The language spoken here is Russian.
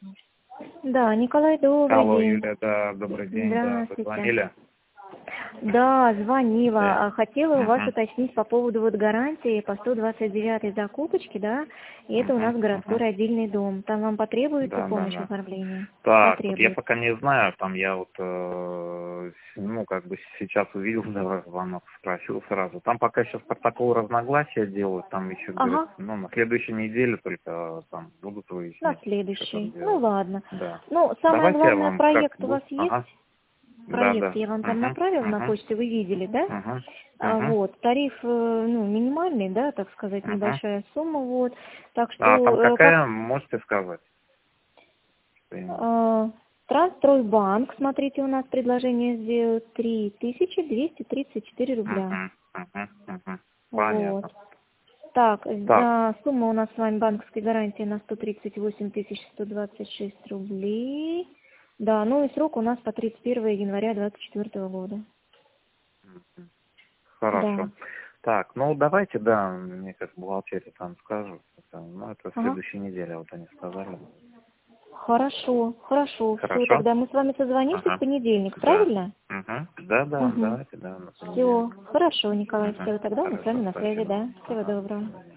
Да, Николай, добрый Алло, день. Юлия, да, добрый день, да, вы Здравствуйте. звонили? Да, звонила. Да. Хотела у вас Угу. уточнить по поводу вот гарантии по 129 закупочки, да, и это у нас городской Угу. родильный дом. Там вам потребуется Да, да, помощь в да. оформлении? Так, вот я Потребуется. пока не знаю, там я вот, ну, как бы сейчас увидел, да, звонок, спросил сразу. Там пока сейчас протокол разногласия делают, там еще, говорят, Ага, ну, на следующей неделе только там будут на выяснять, что там следующий. Ну делать. ладно. Да. Ну, самое Давайте я главное, вам как проект у вас будет. есть? Ага. Да, Проект да. я вам там Угу. направила на Угу. почту, вы видели, да? Угу. Угу. Вот, тариф, ну, минимальный, да, так сказать, Угу. небольшая сумма, вот. Так А там что, как какая, можете сказать? Что именно? Трансстройбанк, смотрите, у нас предложение сделают 3234 рубля. Угу. Угу. Угу. Вот. Понятно. Так, Так, сумма у нас с вами банковской гарантии на 138 126 рублей. Да, ну и срок у нас по 31 января 2024 года. Да. хорошо. Так, ну давайте, да, мне как бухгалтерия там скажут. Ну, это в Ага. следующей неделе, вот они сказали. Хорошо, хорошо. Все, Хорошо? тогда мы с вами созвонимся в Ага. понедельник, Да. правильно? Угу. Да, да, Угу. давайте, да, на Все, понедельник. хорошо, Николай, Угу. все, тогда мы с вами Хорошо, на связи, спасибо. да. Всего Ага. доброго.